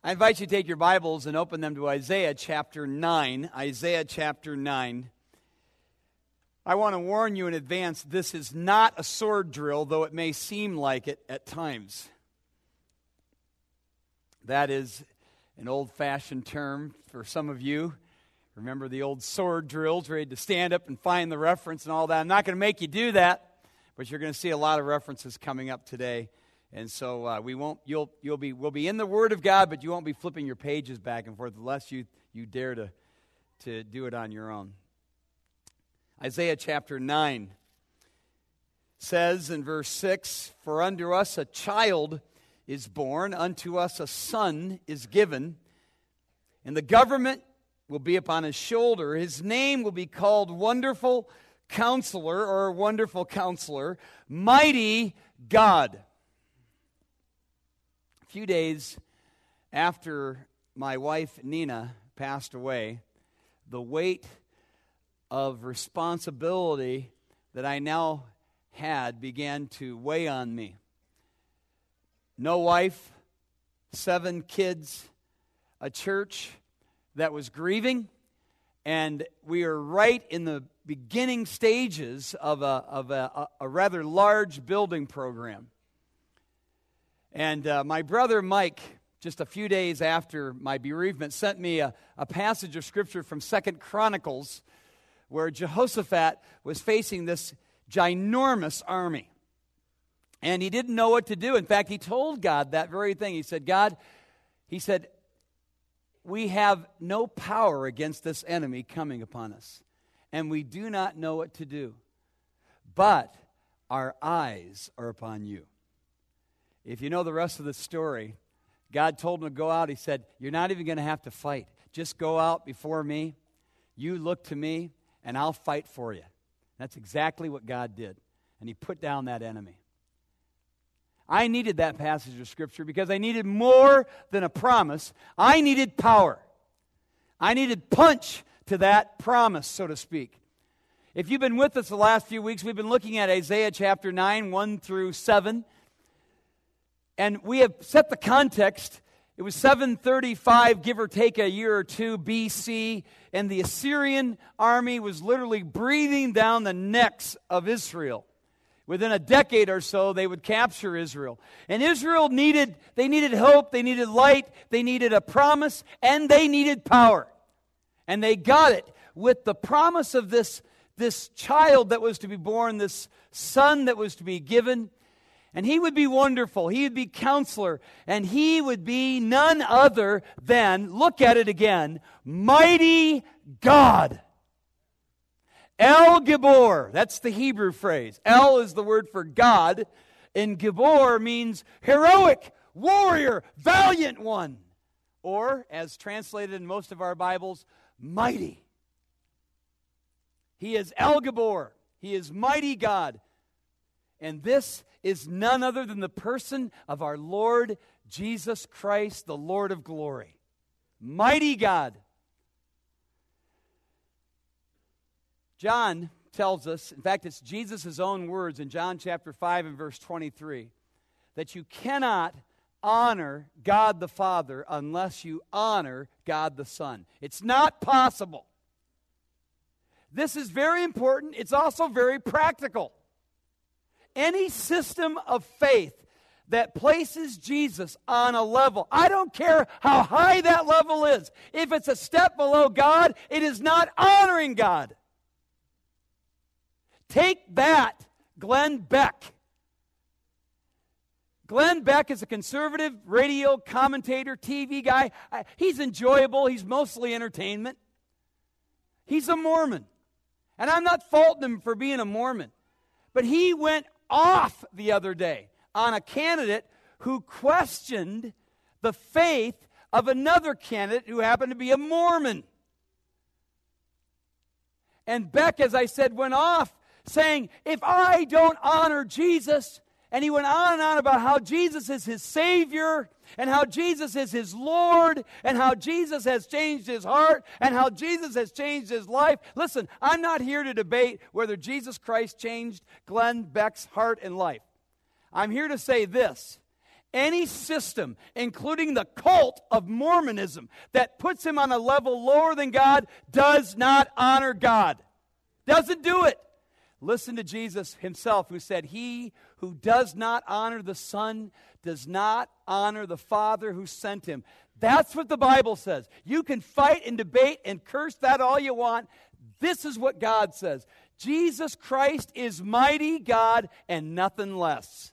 I invite you to take your Bibles and open them to Isaiah chapter 9. Isaiah chapter 9. I want to warn you in advance, this is not a sword drill, though it may seem like it at times. That is an old-fashioned term for some of you. Remember the old sword drills, ready to stand up and find the reference and all that. I'm not going to make you do that, but you're going to see a lot of references coming up today. And so we'll be in the Word of God, but you won't be flipping your pages back and forth unless you dare to do it on your own. Isaiah chapter 9 says in verse 6, "For unto us a child is born, unto us a son is given, and the government will be upon his shoulder. His name will be called Wonderful Counselor," or Wonderful Counselor, "Mighty God." A few days after my wife Nina passed away, the weight of responsibility that I now had began to weigh on me. No wife, 7 kids, a church that was grieving, and we are right in the beginning stages of a rather large building program. And my brother Mike, just a few days after my bereavement, sent me a passage of Scripture from 2 Chronicles where Jehoshaphat was facing this ginormous army. And he didn't know what to do. In fact, he told God that very thing. He said, "God," he said, "we have no power against this enemy coming upon us, and we do not know what to do. But our eyes are upon you." If you know the rest of the story, God told him to go out. He said, "You're not even going to have to fight. Just go out before me. You look to me, and I'll fight for you." That's exactly what God did. And he put down that enemy. I needed that passage of Scripture because I needed more than a promise. I needed power. I needed punch to that promise, so to speak. If you've been with us the last few weeks, we've been looking at Isaiah chapter 9, 1 through 7. And we have set the context. It was 735, give or take a year or two, BC, and the Assyrian army was literally breathing down the necks of Israel. Within a decade or so, they would capture Israel. And Israel needed hope, they needed light, they needed a promise, and they needed power. And they got it with the promise of this child that was to be born, this son that was to be given. And he would be wonderful, he would be counselor, and he would be none other than, look at it again, mighty God. El Gibor, that's the Hebrew phrase. El is the word for God, and Gibor means heroic, warrior, valiant one. Or, as translated in most of our Bibles, mighty. He is El Gibor. He is mighty God. And this is none other than the person of our Lord Jesus Christ, the Lord of glory. Mighty God. John tells us, in fact, it's Jesus' own words in John chapter 5 and verse 23, that you cannot honor God the Father unless you honor God the Son. It's not possible. This is very important. It's also very practical. Any system of faith that places Jesus on a level, I don't care how high that level is, if it's a step below God, it is not honoring God. Take that, Glenn Beck. Glenn Beck is a conservative radio commentator, TV guy. He's enjoyable. He's mostly entertainment. He's a Mormon. And I'm not faulting him for being a Mormon. But he went off the other day on a candidate who questioned the faith of another candidate who happened to be a Mormon. And Beck, as I said, went off saying, if I don't honor Jesus, and he went on and on about how Jesus is his Savior, and how Jesus is his Lord, and how Jesus has changed his heart, and how Jesus has changed his life. Listen, I'm not here to debate whether Jesus Christ changed Glenn Beck's heart and life. I'm here to say this. Any system, including the cult of Mormonism, that puts him on a level lower than God, does not honor God. Doesn't do it. Listen to Jesus himself, who said, "He who does not honor the Son does not honor the Father who sent him." That's what the Bible says. You can fight and debate and curse that all you want. This is what God says. Jesus Christ is mighty God and nothing less.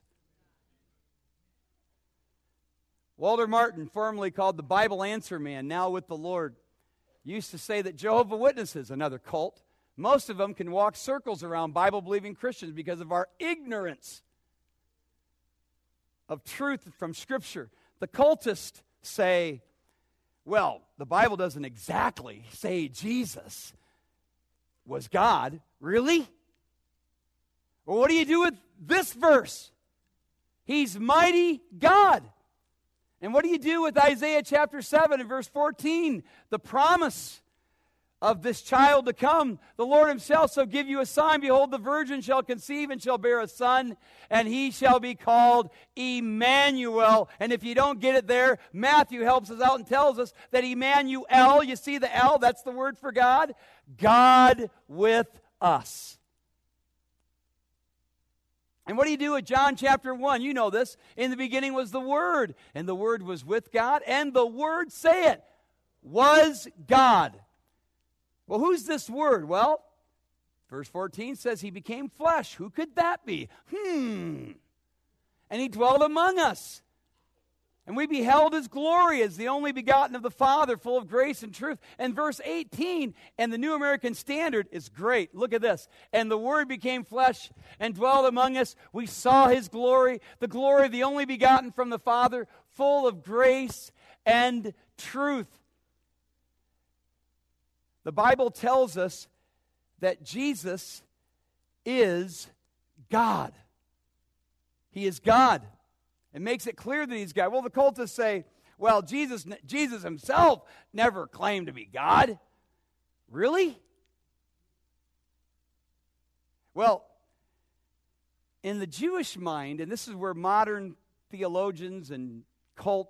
Walter Martin, formerly called the Bible Answer Man, now with the Lord, used to say that Jehovah's Witnesses, another cult, most of them can walk circles around Bible-believing Christians because of our ignorance of truth from Scripture. The cultists say, well, the Bible doesn't exactly say Jesus was God. Really? Well, what do you do with this verse? He's mighty God. And what do you do with Isaiah chapter 7 and verse 14? The promise of this child to come. The Lord himself shall give you a sign. Behold, the virgin shall conceive and shall bear a son, and he shall be called Emmanuel. And if you don't get it there, Matthew helps us out and tells us that Emmanuel, you see the L, that's the word for God, God with us. And what do you do with John chapter 1? You know this. In the beginning was the Word, and the Word was with God, and the Word, say it, was God. Well, who's this Word? Well, verse 14 says he became flesh. Who could that be? And he dwelled among us. And we beheld his glory as the only begotten of the Father, full of grace and truth. And verse 18, and the New American Standard is great. Look at this. And the Word became flesh and dwelled among us. We saw his glory, the glory of the only begotten from the Father, full of grace and truth. The Bible tells us that Jesus is God. He is God. It makes it clear that he's God. Well, the cultists say, well, Jesus himself never claimed to be God. Really? Well, in the Jewish mind, and this is where modern theologians and cult,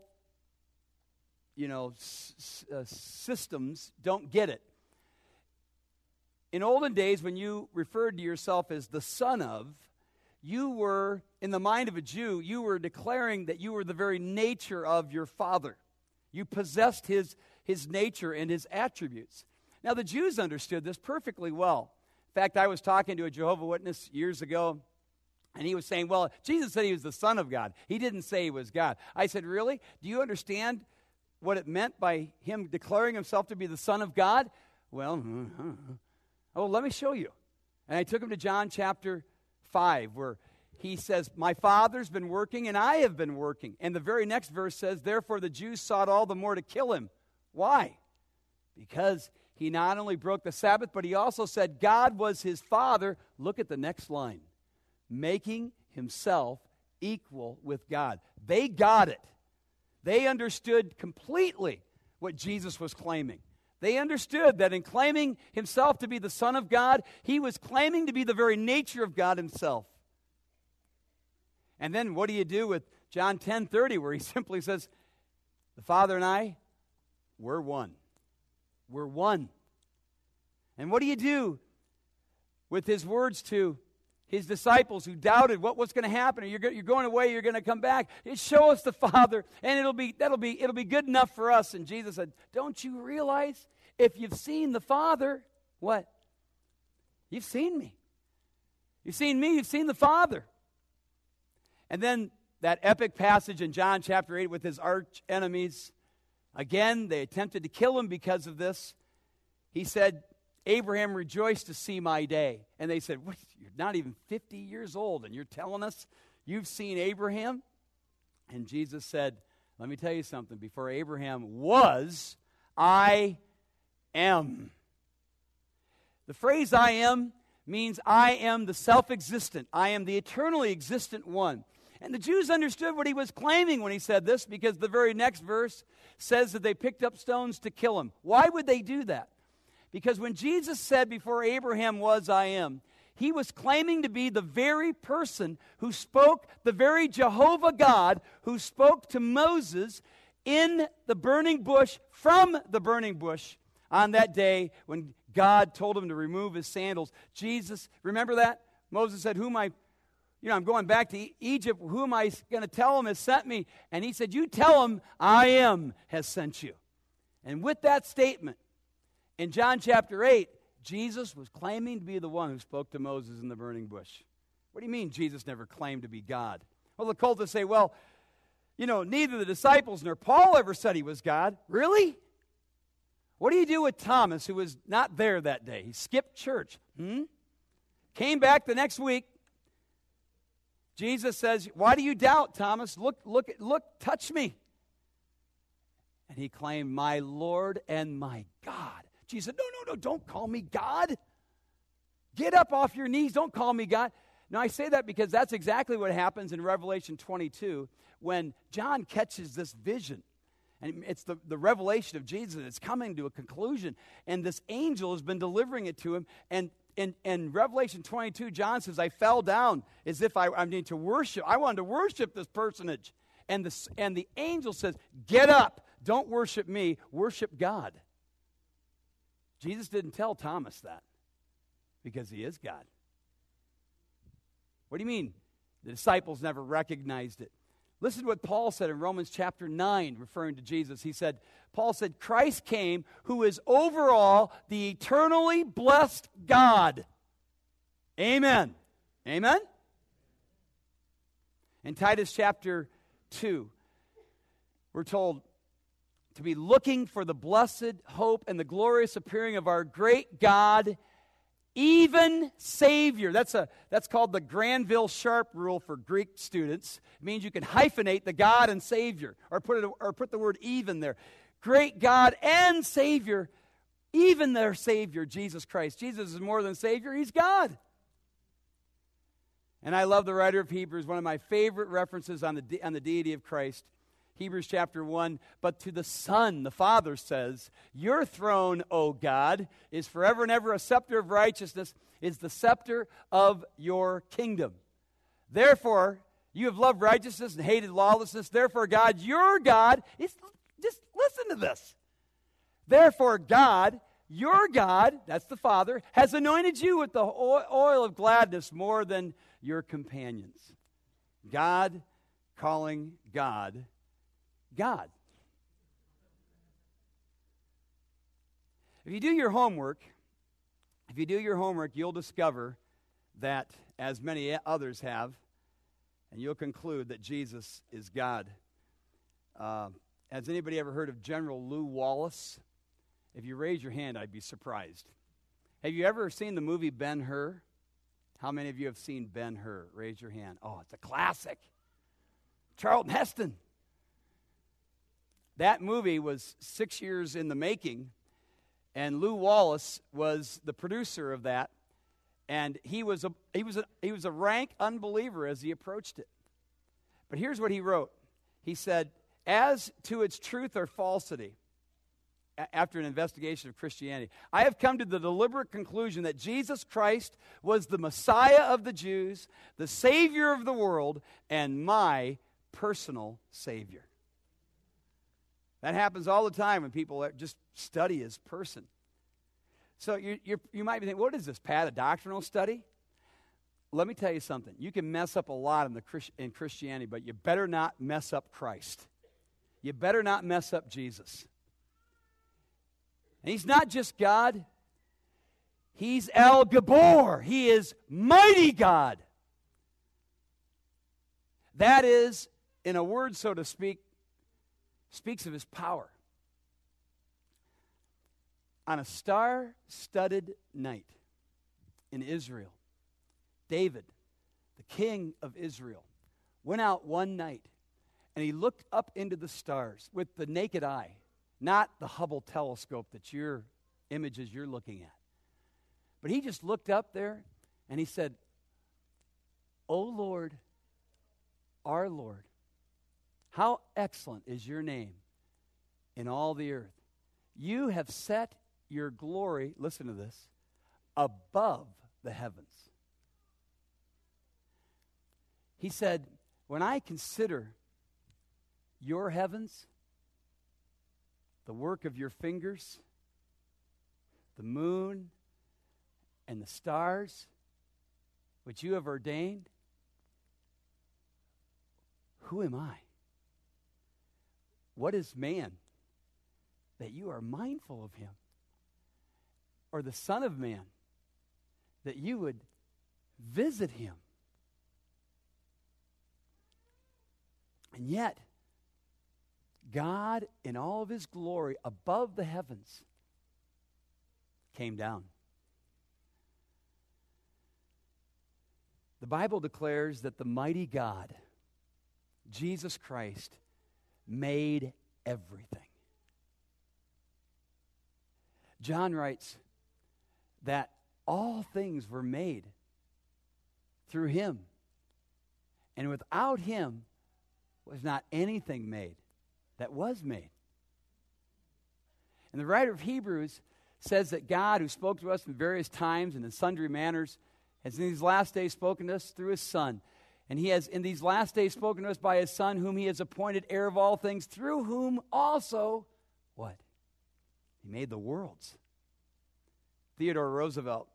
systems don't get it. In olden days, when you referred to yourself as the son of, you were, in the mind of a Jew, you were declaring that you were the very nature of your father. You possessed his nature and his attributes. Now, the Jews understood this perfectly well. In fact, I was talking to a Jehovah's Witness years ago, and he was saying, well, Jesus said he was the Son of God. He didn't say he was God. I said, really? Do you understand what it meant by him declaring himself to be the Son of God? Well, let me show you. And I took him to John chapter 5, where he says, my Father's been working and I have been working. And the very next verse says, therefore the Jews sought all the more to kill him. Why? Because he not only broke the Sabbath, but he also said God was his Father. Look at the next line. Making himself equal with God. They got it. They understood completely what Jesus was claiming. They understood that in claiming himself to be the Son of God, he was claiming to be the very nature of God himself. And then what do you do with John 10:30, where he simply says, the Father and I, we're one. We're one. And what do you do with his words to his disciples who doubted what was going to happen? You're going away, you're going to come back. Show us the Father, and it'll be good enough for us. And Jesus said, don't you realize if you've seen the Father, what? You've seen me. You've seen me, you've seen the Father. And then that epic passage in John chapter 8 with his arch enemies. Again, they attempted to kill him because of this. He said, Abraham rejoiced to see my day. And they said, what? You're not even 50 years old, and you're telling us you've seen Abraham? And Jesus said, let me tell you something. Before Abraham was, I am. The phrase I am means I am the self-existent. I am the eternally existent one. And the Jews understood what he was claiming when he said this, because the very next verse says that they picked up stones to kill him. Why would they do that? Because when Jesus said, before Abraham was, I am, He was claiming to be the very person who spoke, the very Jehovah God who spoke to Moses in the burning bush, from the burning bush, on that day when God told him to remove his sandals. Jesus, remember that? Moses said, I'm going back to Egypt. Who am I going to tell him has sent me? And he said, you tell him I am has sent you. And with that statement, in John chapter 8, Jesus was claiming to be the one who spoke to Moses in the burning bush. What do you mean Jesus never claimed to be God? Well, the cultists say, neither the disciples nor Paul ever said he was God. Really? What do you do with Thomas, who was not there that day? He skipped church. Came back the next week. Jesus says, why do you doubt, Thomas? Look, touch me. And he claimed, my Lord and my God. Jesus said, no, don't call me God. Get up off your knees, don't call me God. Now, I say that because that's exactly what happens in Revelation 22 when John catches this vision. And it's the revelation of Jesus. It's coming to a conclusion. And this angel has been delivering it to him. And in Revelation 22, John says, I fell down as if I need to worship. I wanted to worship this personage. And the angel says, get up. Don't worship me. Worship God. Jesus didn't tell Thomas that because he is God. What do you mean? The disciples never recognized it. Listen to what Paul said in Romans chapter 9, referring to Jesus. Paul said, Christ came, who is over all, the eternally blessed God. Amen. Amen? In Titus chapter 2, we're told to be looking for the blessed hope and the glorious appearing of our great God, even Savior. That's called the Granville Sharp rule for Greek students. It means you can hyphenate the God and Savior, or put the word even there. Great God and Savior, even their Savior, Jesus Christ. Jesus is more than Savior, He's God. And I love the writer of Hebrews, one of my favorite references on the deity of Christ. Hebrews chapter 1, but to the Son, the Father says, your throne, O God, is forever and ever. A scepter of righteousness is the scepter of your kingdom. Therefore, you have loved righteousness and hated lawlessness. Therefore, God, your God, just listen to this. Therefore, God, your God, that's the Father, has anointed you with the oil of gladness more than your companions. God calling God. If you do your homework, you'll discover that, as many others have, and you'll conclude that Jesus is God. Has anybody ever heard of General Lew Wallace? If you raise your hand, I'd be surprised. Have you ever seen the movie Ben-Hur? How many of you have seen Ben-Hur? Raise your hand. Oh, it's a classic. Charlton Heston. That movie was 6 years in the making, and Lew Wallace was the producer of that, and he was a rank unbeliever as he approached it. But here's what he wrote. He said, as to its truth or falsity, after an investigation of Christianity, I have come to the deliberate conclusion that Jesus Christ was the Messiah of the Jews, the Savior of the world, and my personal Savior. That happens all the time when people just study His person. So you might be thinking, what is this, Pat, a doctrinal study? Let me tell you something. You can mess up a lot in Christianity, but you better not mess up Christ. You better not mess up Jesus. And He's not just God. He's El Gabor. He is mighty God. That is, in a word, so to speak, speaks of His power. On a star-studded night in Israel, David, the king of Israel, went out one night and he looked up into the stars with the naked eye, not the Hubble telescope that your images you're looking at. But he just looked up there and he said, O Lord, our Lord, how excellent is your name in all the earth. You have set your glory, listen to this, above the heavens. He said, when I consider your heavens, the work of your fingers, the moon and the stars, which you have ordained, who am I? What is man that you are mindful of him? Or the Son of Man that you would visit him? And yet, God, in all of his glory, above the heavens, came down. The Bible declares that the mighty God, Jesus Christ, made everything. John writes that all things were made through him, and without him was not anything made that was made. And the writer of Hebrews says that God, who spoke to us in various times and in sundry manners, has in these last days spoken to us through his Son. And he has in these last days spoken to us by his Son, whom he has appointed heir of all things, through whom also, what? He made the worlds. Theodore Roosevelt,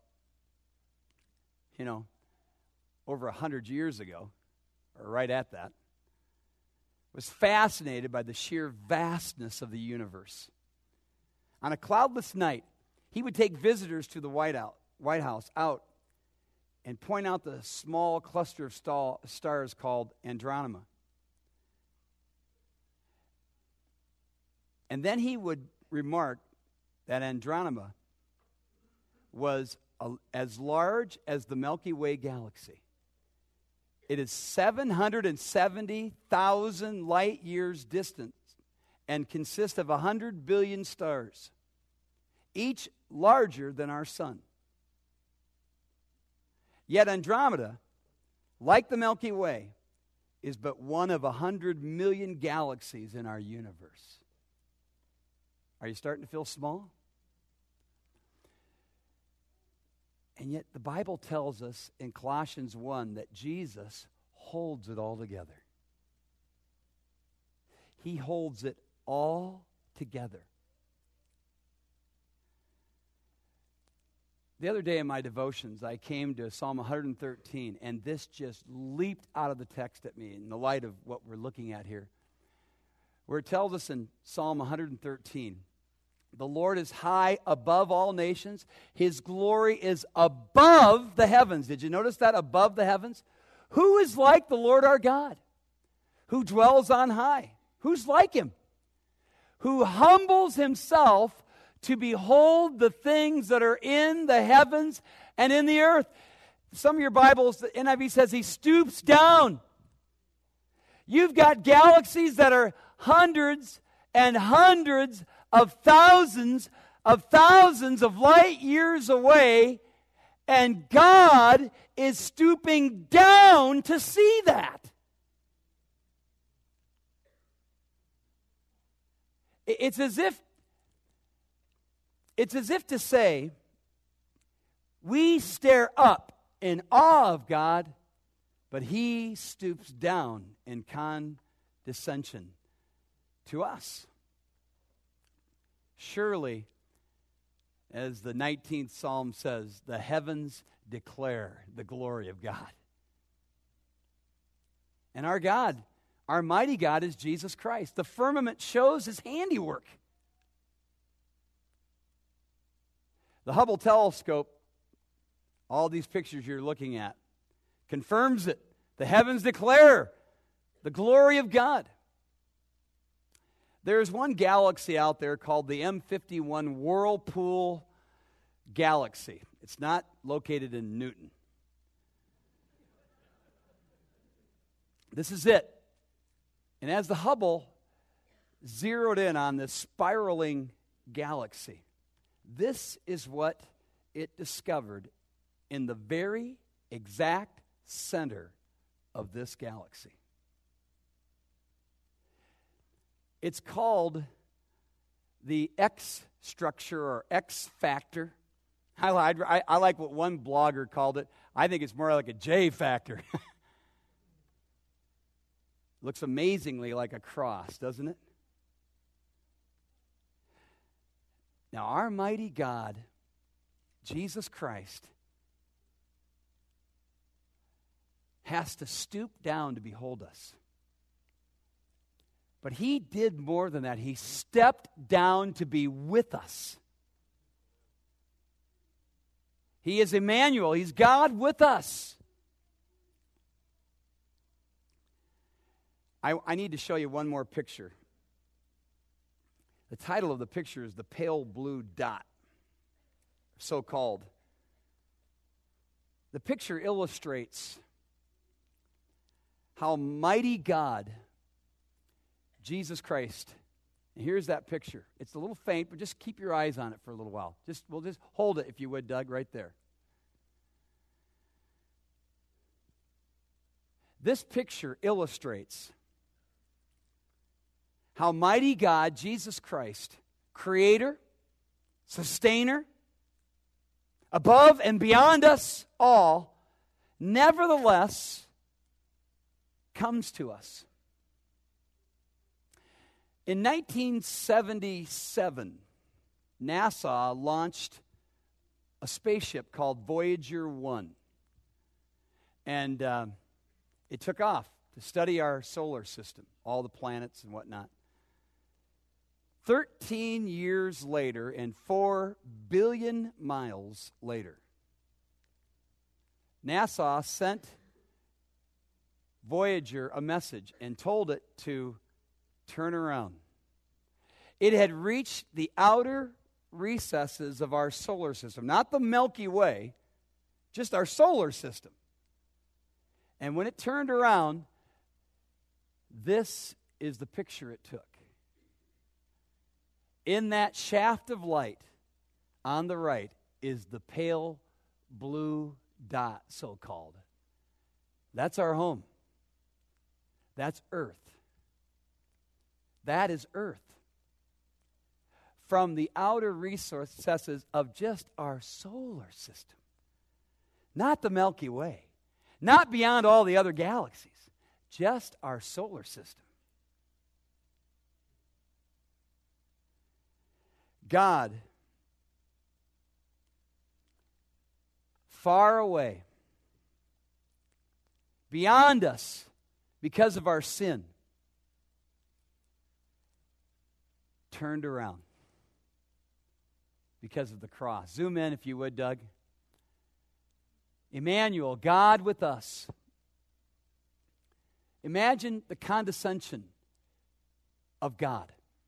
over 100 years ago, or right at that, was fascinated by the sheer vastness of the universe. On a cloudless night, he would take visitors to the White House out and point out the small cluster of stars called Andromeda. And then he would remark that Andromeda was as large as the Milky Way galaxy. It is 770,000 light years distant and consists of 100 billion stars, each larger than our sun. Yet Andromeda, like the Milky Way, is but one of 100 million galaxies in our universe. Are you starting to feel small? And yet the Bible tells us in Colossians 1 that Jesus holds it all together. He holds it all together. The other day in my devotions, I came to Psalm 113, and this just leaped out of the text at me in the light of what we're looking at here, where it tells us in Psalm 113, the Lord is high above all nations. His glory is above the heavens. Did you notice that? Above the heavens. Who is like the Lord our God, who dwells on high? Who's like him? Who humbles himself to behold the things that are in the heavens and in the earth. Some of your Bibles, the NIV says he stoops down. You've got galaxies that are hundreds and hundreds of thousands of light years away, and God is stooping down to see that. It's as if to say, we stare up in awe of God, but he stoops down in condescension to us. Surely, as the 19th Psalm says, the heavens declare the glory of God. And our God, our mighty God, is Jesus Christ. The firmament shows his handiwork. The Hubble telescope, all these pictures you're looking at, confirms it. The heavens declare the glory of God. There's one galaxy out there called the M51 Whirlpool Galaxy. It's not located in Newton. This is it. And as the Hubble zeroed in on this spiraling galaxy, this is what it discovered in the very exact center of this galaxy. It's called the X structure or X factor. I like what one blogger called it. I think it's more like a J factor. Looks amazingly like a cross, doesn't it? Now, our mighty God, Jesus Christ, has to stoop down to behold us. But he did more than that. He stepped down to be with us. He is Emmanuel. He's God with us. I need to show you one more picture. The title of the picture is The Pale Blue Dot, so called. The picture illustrates how mighty God, Jesus Christ, and here's that picture. It's a little faint, but just keep your eyes on it for a little while. We'll just hold it, if you would, Doug, right there. This picture illustrates how mighty God, Jesus Christ, Creator, Sustainer, above and beyond us all, nevertheless comes to us. In 1977, NASA launched a spaceship called Voyager 1. And it took off to study our solar system, all the planets and whatnot. 13 years later and 4 billion miles later, NASA sent Voyager a message and told it to turn around. It had reached the outer recesses of our solar system, not the Milky Way, just our solar system. And when it turned around, this is the picture it took. In that shaft of light on the right is the pale blue dot, so-called. That's our home. That's Earth. That is Earth. From the outer recesses of just our solar system. Not the Milky Way. Not beyond all the other galaxies. Just our solar system. God, far away, beyond us because of our sin, turned around because of the cross. Zoom in if you would, Doug. Emmanuel, God with us. Imagine the condescension of God.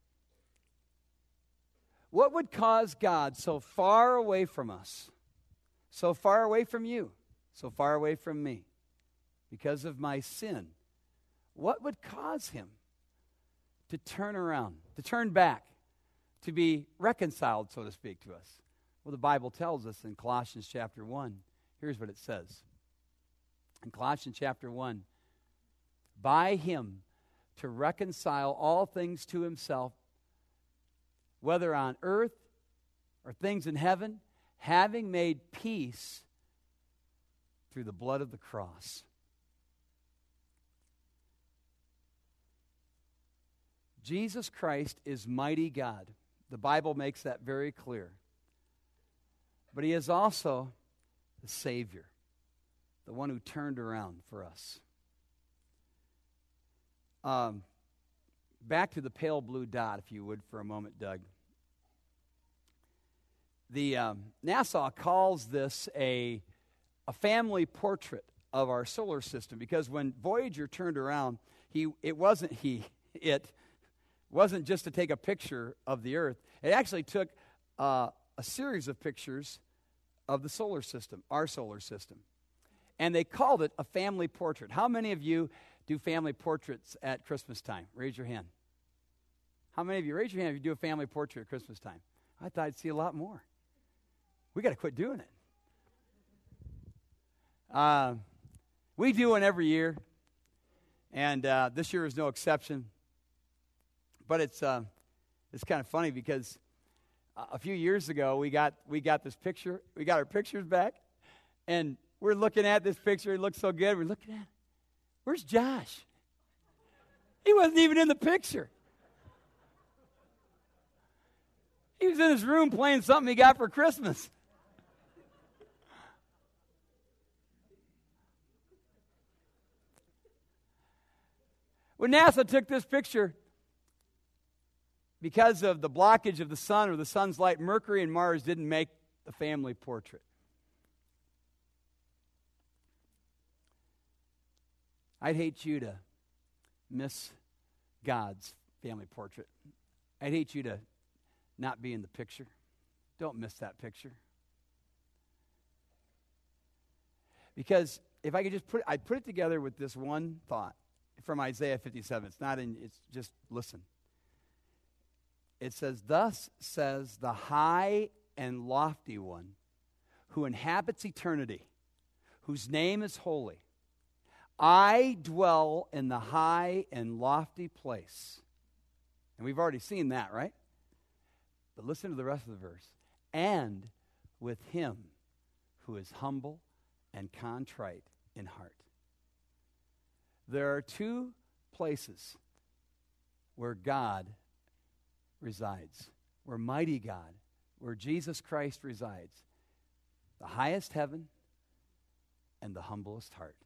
What would cause God so far away from us, so far away from you, so far away from me, because of my sin? What would cause him to turn around, to turn back, to be reconciled, so to speak, to us? Well, the Bible tells us in Colossians chapter 1, here's what it says. In Colossians chapter 1, by him to reconcile all things to himself, whether on earth or things in heaven, having made peace through the blood of the cross. Jesus Christ is mighty God. The Bible makes that very clear. But he is also the Savior, the one who turned around for us. Back to the pale blue dot, if you would, for a moment, Doug. The NASA calls this a family portrait of our solar system, because when Voyager turned around, it wasn't just to take a picture of the Earth. It actually took a series of pictures of the solar system, our solar system. And they called it a family portrait. How many of you do family portraits at Christmas time? Raise your hand. How many of you, raise your hand if you do a family portrait at Christmas time? I thought I'd see a lot more. We got to quit doing it. We do one every year, and this year is no exception. But it's kind of funny because a few years ago we got this picture. We got our pictures back, and we're looking at this picture. It looks so good. We're looking at it. Where's Josh? He wasn't even in the picture. He was in his room playing something he got for Christmas. When NASA took this picture, because of the blockage of the sun or the sun's light, Mercury and Mars didn't make the family portrait. I'd hate you to miss God's family portrait. I'd hate you to not be in the picture. Don't miss that picture. Because if I could just I'd put it together with this one thought from Isaiah 57. It's just listen. It says, "Thus says the high and lofty one who inhabits eternity, whose name is holy. I dwell in the high and lofty place." And we've already seen that, right? But listen to the rest of the verse. "And with him who is humble and contrite in heart." There are two places where God resides, where mighty God, where Jesus Christ resides. The highest heaven and the humblest heart.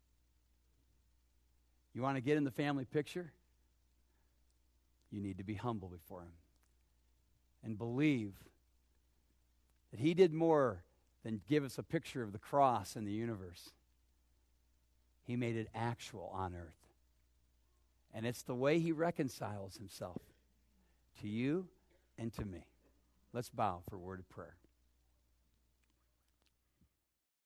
You want to get in the family picture? You need to be humble before him and believe that he did more than give us a picture of the cross and the universe. He made it actual on earth. And it's the way he reconciles himself to you and to me. Let's bow for a word of prayer.